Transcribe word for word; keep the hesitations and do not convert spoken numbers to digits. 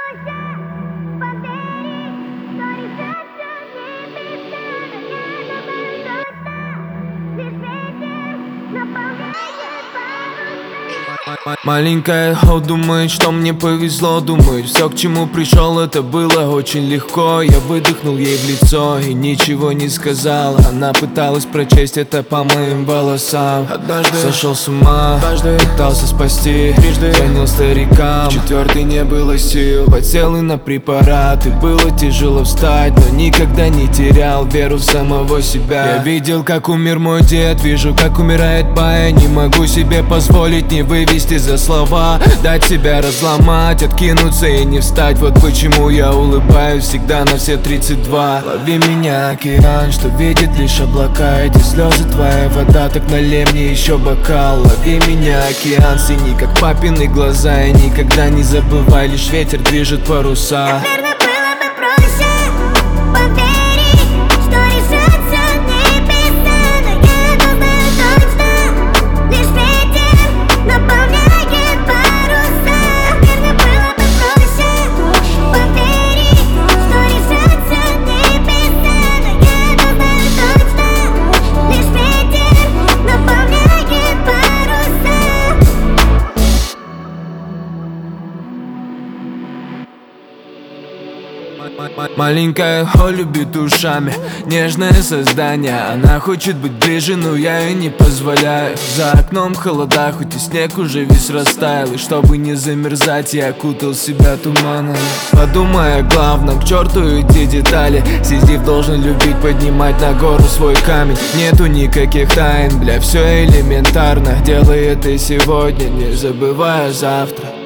Маленькая Ho думает, что мне повезло. Думает, все, к чему пришел, это было очень легко. Я выдохнул ей в лицо и ничего не сказал. Она пыталась прочесть это по моим волосам. Однажды сошел с ума, однажды пытался спасти, трижды звонил старикам, четвертый не было сил. Подсел и на препараты, было тяжело встать, но никогда не терял веру в самого себя. Я видел, как умер мой дед, вижу, как умирает Бая. Не могу себе позволить не вывести за слова, дать себя разломать, откинуться и не встать. Вот почему я улыбаюсь всегда на все тридцать два. Лови меня, океан, что видит лишь облака. Эти слезы твоя вода, так налей мне еще бокал. Лови меня, океан, синий, как папины глаза. И никогда не забывай, лишь ветер движет паруса. Маленькая Ho любит ушами, нежное создание. Она хочет быть ближе, но я ей не позволяю. За окном холода, хоть и снег уже весь растаял. И чтобы не замерзать, я окутал себя туманом. Подумай о главном, к черту эти детали. Сизиф должен любить поднимать на гору свой камень. Нету никаких тайн, бля, все элементарно. Делай это сегодня, не забывая завтра.